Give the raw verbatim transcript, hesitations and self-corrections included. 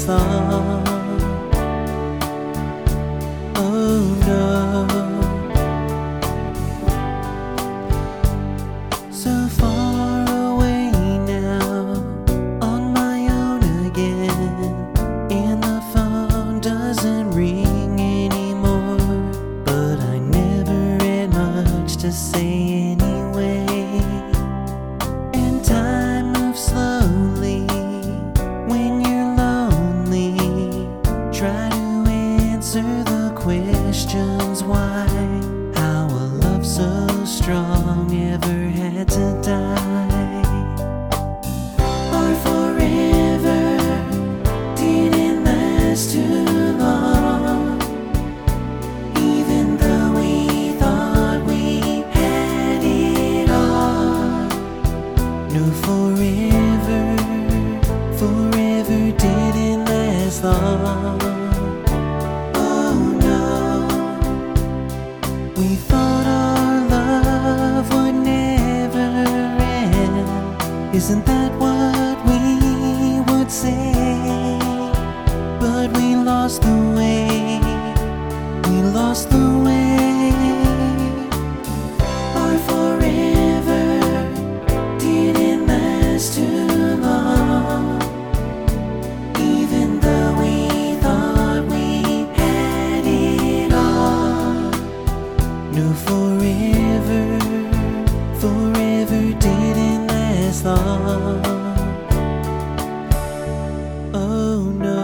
last long. Oh no, so far away now, on my own again, and the phone doesn't ring anymore. But I never had much to say anyway, and time moves slowly when you're lonely. Try to answer the questions why, how a love so strong ever had to die. Our forever didn't last too long, even though we thought we had it all. No, forever, forever didn't last long. We thought our love would never end. Isn't that what we would say? But we lost the way, we lost the way. Our forever didn't last too long, even though we thought we had it all. No, forever, forever didn't last long. Oh no.